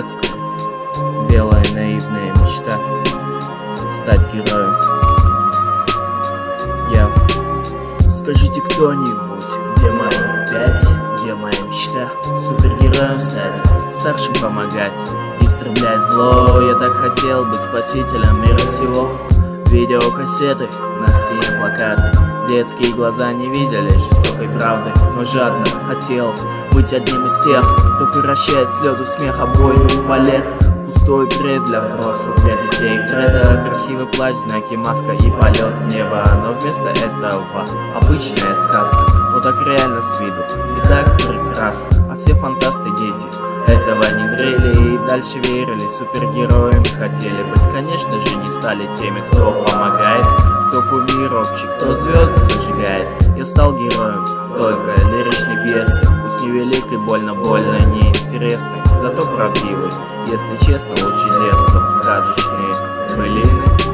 детская, белая наивная мечта стать героем. Скажите кто-нибудь, где мои 5, где моя мечта? Супергероем стать, старшим помогать, истреблять зло. Я так хотел быть спасителем мира сего. Видеокассеты, на стене плакаты, детские глаза не видели жестокой правды, но жадно хотелось быть одним из тех, кто превращает слезы в смех, обойму в балет. Пустой бред для взрослых, для детей кредо, красивый плач, знаки, маска и полет в небо. Но вместо этого обычная сказка, но так реально с виду и так прекрасно. А все фантасты дети этого не зрели и дальше верили, супергероями хотели быть. Конечно же не стали теми, кто помогает, кто кумир общий, кто звезды зажигает. Я стал героем, только лиричный бес, пусть невелик и больно-больно неинтересный, зато правдивый. Если честно, очень лестно сказочные былины.